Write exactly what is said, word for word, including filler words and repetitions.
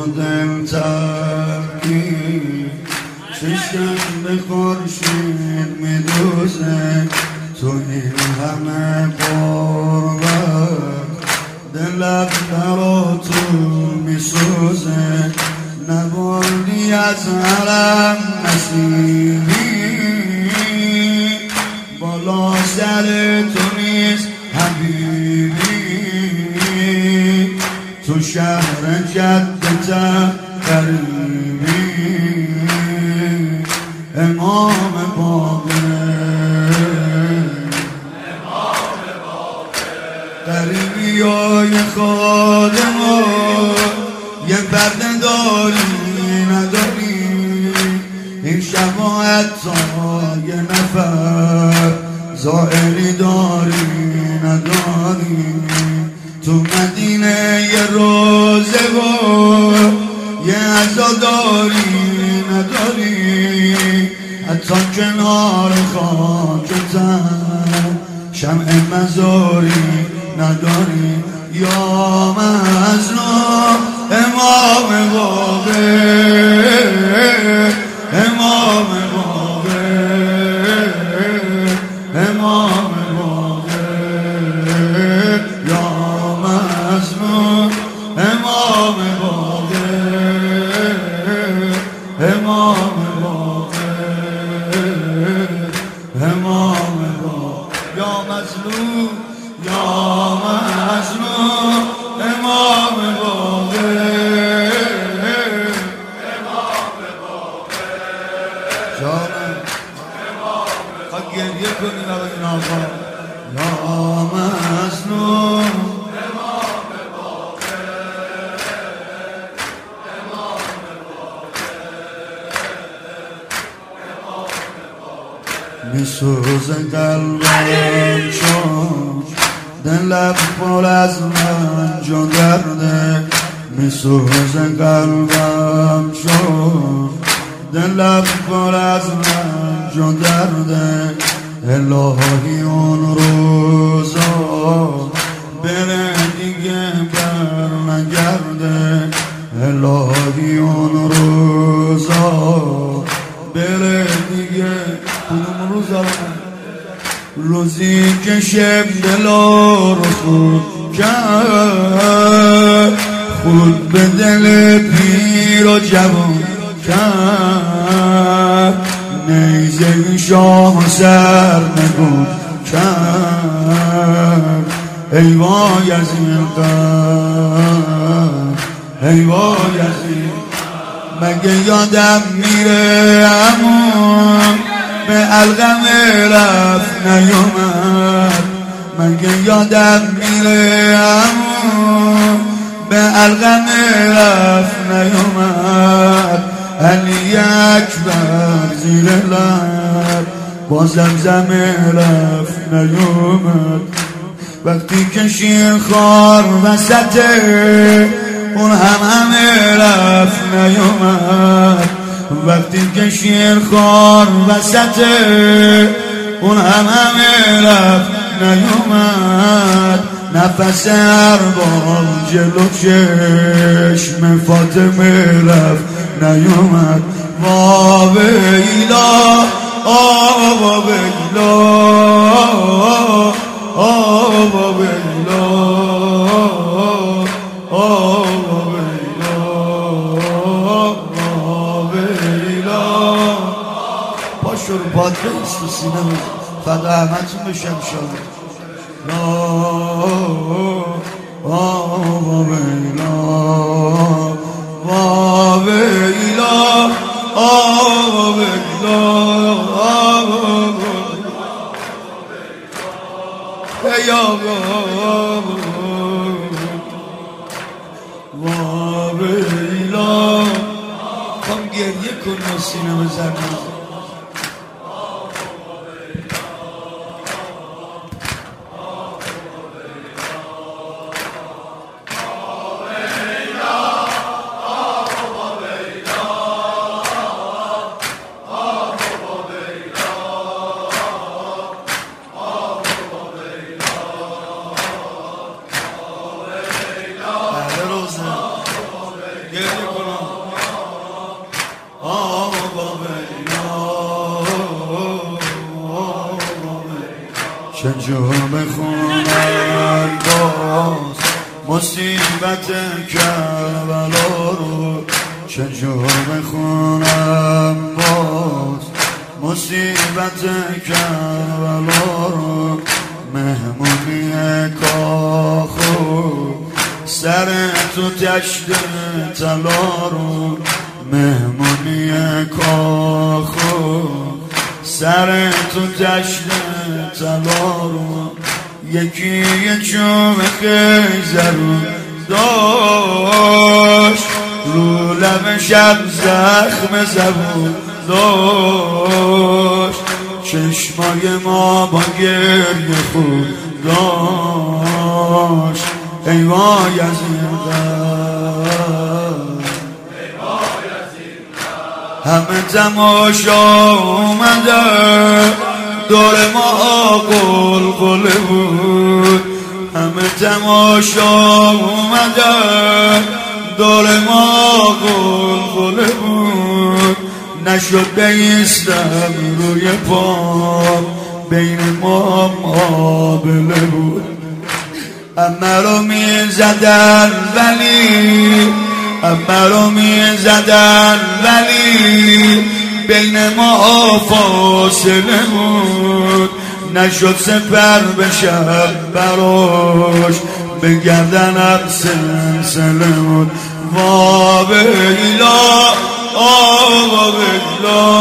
دل ترکی چشم به خورشید میدوزه تو این همه قربت دلت در تو میسوزه نبردی از حرم نصیبی بالا سر تو نیست حبیبی تو شهر جدت قریبی امام باقر قریبی های خادم یه پرده داری نداری این شبا حتی یه نفر ظاهری داری نداری تو مدینه یه روزه و یه عزاداری نداری حتی کنار خاکتن شمع مزاری نداری یا مظلوم امام باقر امام باقر امام باقر یا مظلوم امام باقر امام باقر امام باقر یا مظلوم یا مظلوم امام باقر امام باقر جانم خواهد گریه کنید آقا این آقا یا مظلوم امام باقر امام باقر میسوزه قلبم چون دلم پر از رنج و درده میسوزه قلبم چون دلم پر از رنج و درده الهی اون روزا بره دیگه بر نگرده الهی اون روزا بره دیگه کدوم روزا روزی که شب دلا رو خود کرد خود به دل پیر و جوان کرد نیزه شاه سر نگون کرد ای وای از این قرد ای وای از این مگه یادم میره امون به علقم رفت نیومد مگه یادم میره امون به علقم رفت نیومد علی اکبر زیر لب با زمزم رفت نیومد وقتی که شیر خار وسطه اون هم همه رفت نیومد وقتی که شیر خار وسطه اون هم همه رفت نیومد نفس ارباب جلو چشم فاطمه رفت نیومد وا ویلا آوا ویلا آوا ویلا آوا ویلا آوا ویلا پاشو رو پاد بیست تو سینه فدا همتون بشم شد آوا ویلا آوا ویلا آوا ویلا ای آقا وا ویلا کم گریه کن و سینه بزنم گریه کن جو بخونن باز مصیبت کربلا رو، چه جو بخونم باز مصیبت کربلا رو. مهمونی کاخو سر تو تشت طلا رو، مهمونی کاخو سر تو تشت طلا رو. یکی یه چوب خیزه رو داشت، رو لب شب زخم زبون داشت، چشمای ما با گریه خود داشت. ای وای از این همه تماشا اومده دور ما قلقله بود، همه تماشا اومده دور ما قلقله بود. نشد بیستم روی پام بین ما مابله بود. همه رو می زدن ولی همه رو می زدن ولی بین ما فاصله بود. نشد سپر بشم براش به گردنم سلسله بود. وا بیلا آوا بیلا